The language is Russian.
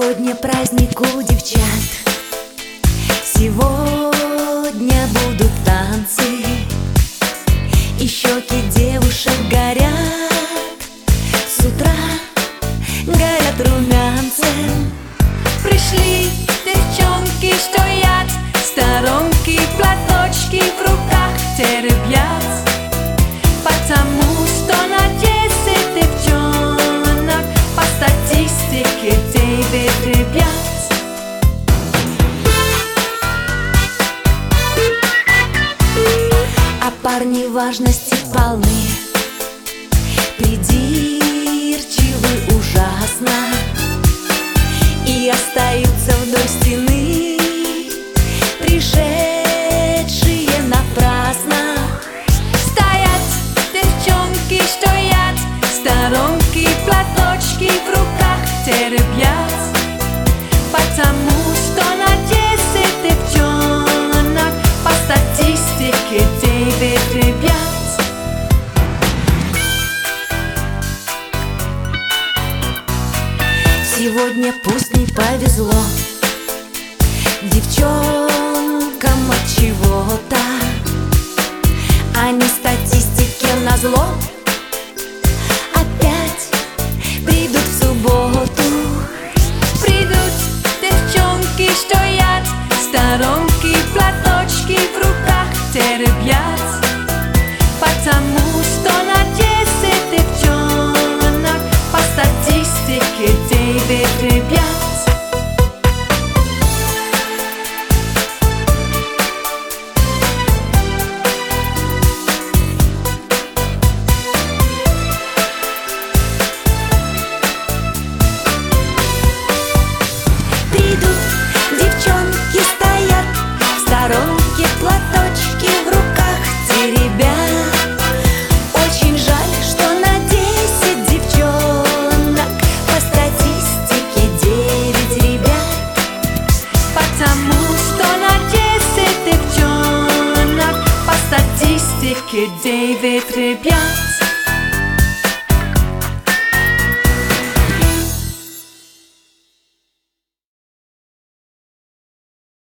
Сегодня праздник у девчат, сегодня будут танцы, и щеки девушек горят, с утра горят румянцем. Пришли девчонки, стоят сторонки, платочки в руках теребят, потому что на 10 девчонок по статистике 9 ребят. А парни важности полны, придирчивы ужасно, и остаются вдоль стены, пришедшие напрасно. Стоят девчонки, стоят сторонки, платочки в руках теребят, потому что на 10 девчонок по статистике 9 ребят. Сегодня пусть не повезло девчонкам от чего-то, они статистике назло опять придут в субботу. Придут девчонки, стоят сторонки, платочки в руках теребят, потому что на 10 девчонок по статистике 9 ребят. Девчонки стоят в сторонке, платочки в руках теребят. Очень жаль, что на 10 девчонок по статистике 9 ребят, потому что на 10 девчонок по статистике 9 ребят.